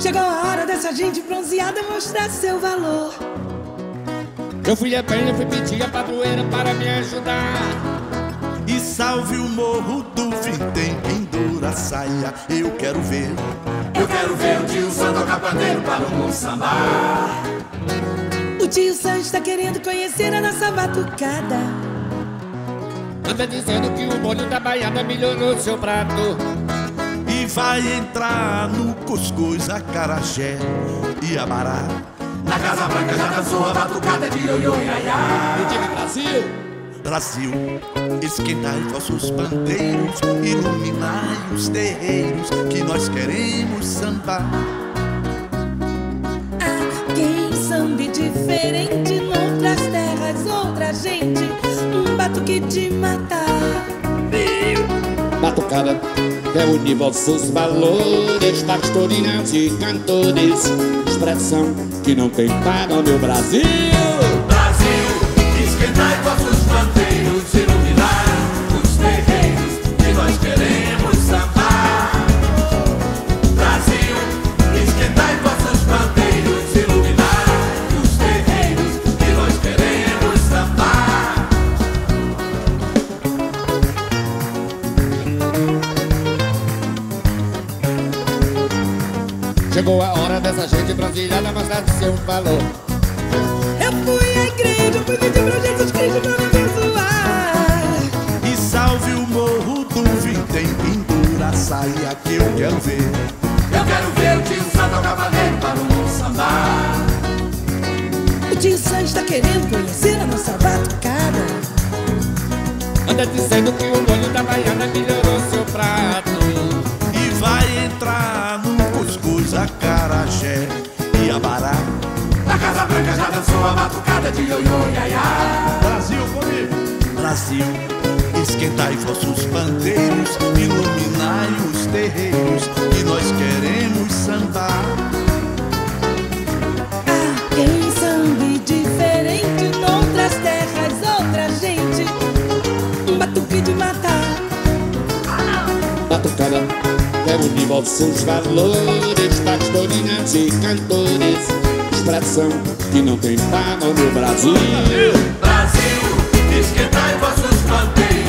Chegou a hora dessa gente bronzeada mostrar seu valor. Eu fui a pé, eu fui pedir a padroeira para me ajudar. E salve o morro do Vintém, pendura a saia, eu quero ver. Eu quero ver o tio Sam tocar pandeiro para o mundo sambar. O tio Sam está querendo conhecer a nossa batucada. Anda dizendo que o molho da baiana melhorou seu prato. E vai entrar no cuscuz, acarajé e abará. Na Casa Branca já dançou a batucada de ioiô e aiá. E diga Brasil, Brasil, esquentai vossos pandeiros, iluminai os terreiros, que nós queremos sambar. Ah, quem sambe diferente noutras terras, outra gente, um batuque de matar. batucada, reúne vossos valores, pastorinhas e cantores, expressão que não tem para o meu Brasil. Brasil, esquentai vossos panteiros, iluminar os terreiros que nós queremos sambar. Brasil, esquentai vossos panteiros, iluminar os terreiros que nós queremos sambar. Chegou a hora dessa gente brasileira mostrar seu valor. Eu fui à igreja, fui pedir pra Jesus Cristo pra me abençoar. E salve o morro do Vintém, pendura a saia que eu quero ver. Eu quero ver o tio Sam tocar pandeiro para o mundo sambar. O tio Sam está querendo conhecer a nossa batucada. Anda dizendo que o molho da baiana melhorou seu prato. E vai entrar no cuscuz, acarajé e abará. Na Casa Branca já dançou a batucada de ioiô e aiá. Brasil comigo! Brasil, esquentai vossos pandeiros, iluminai os terreiros, que nós queremos sambar. Ah, quem sambe diferente noutras terras, outra gente, um batuque de matar. Batucada, reúne vossos valores, pastorinhas e cantores, expressão que não tem par no Brasil. Brasil, esquentai vossos panteiros.